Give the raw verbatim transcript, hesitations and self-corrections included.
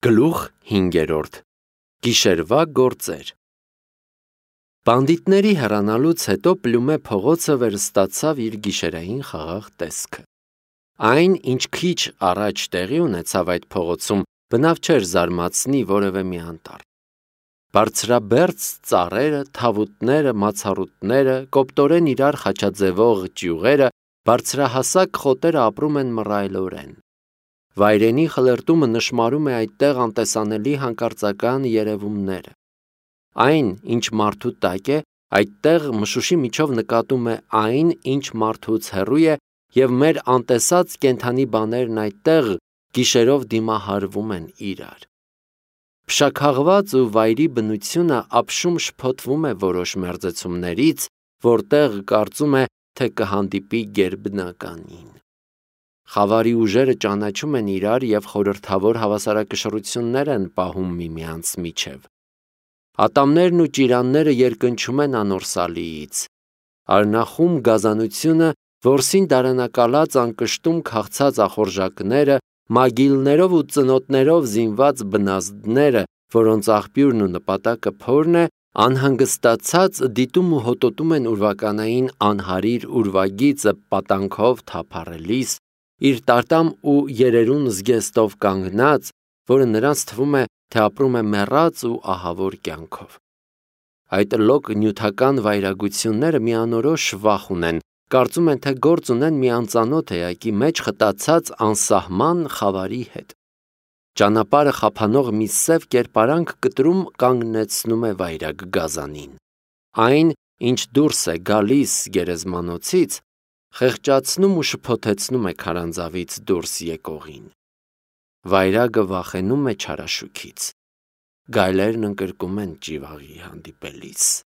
Գլուխ հինգերորդ. Գիշերվա գործեր։ Բանդիտների հեռանալուց հետո Պլյումե փողոցը վերստացավ իր գիշերային խաղաղ տեսքը։ Այն, ինչ քիչ առաջ տեղի ունեցավ այդ փողոցում, բնավ չէր զարմացնի որևէ մի անտառ։ Բարձրաբերձ ծառերը, թավուտները, մացառուտները, կոպտորեն իրար խաչաձևող ճյուղերը, բարձրահասակ խոտերը ապրում են մռայլորեն։ Վայրենի խլրտումը նշմարում է այդտեղ անտեսանելի հանկարծական երևումները։ Այն, ինչ մարդու տակ է, այդտեղ մշուշի միջով նկատում է այն, ինչ մարդուց հեռու է, և մեր անտեսած կենդանի բաներն այդտեղ գիշերով դիմահարվում են իրար։ Փշաքաղված ու վայրի բնությունը ապշում շփոթվում է որոշ մերձեցումներից, որտեղ կարծում է, թե կհանդիպի գերբնականին։ Խավարի ուժերը ճանաչում են իրար և խորհրդավոր հավասարակշռություններ են պահում միմյանց միջև։ Ատամներն ու ճիրանները երկնչում են անորսալիից։ Արնախում գազանությունը, որսին դարանակալած անկշտում քաղցած ախորժակները, մագիլներով ու ծնոտներով զինված բնազդները, որոնց աղբյուրն ու նպատակը փորն է, անհանգստացած դիտում ու հոտոտում են ուրվականային անհարիր ուրվագիծը պատանքով թափառելիս, իր տարտամ ու երերուն զգեստով կանգնած, որը նրանց թվում է, թե ապրում է մեռած ու ահավոր կյանքով։ Այդ լոկ նյութական վայրագությունները միանորոշ վախ ունեն, կարծում են, թե գործ ունեն մի անծանոթ էակի մեջ խտացած անսահման խավարի հետ։ Ճանապարհը խափանող մի սև կերպարանք կտրում կանգնեցնում է վայրագ գազանին։ Այն, ինչ դուրս է գալիս գերեզմանոցից, խեղճացնում ու շփոթեցնում է քարանձավից դուրս եկողին։ Վայրագը վախենում է չարաշուքից։ Գայլերն ընկրկում են ճիվաղի հանդիպելիս։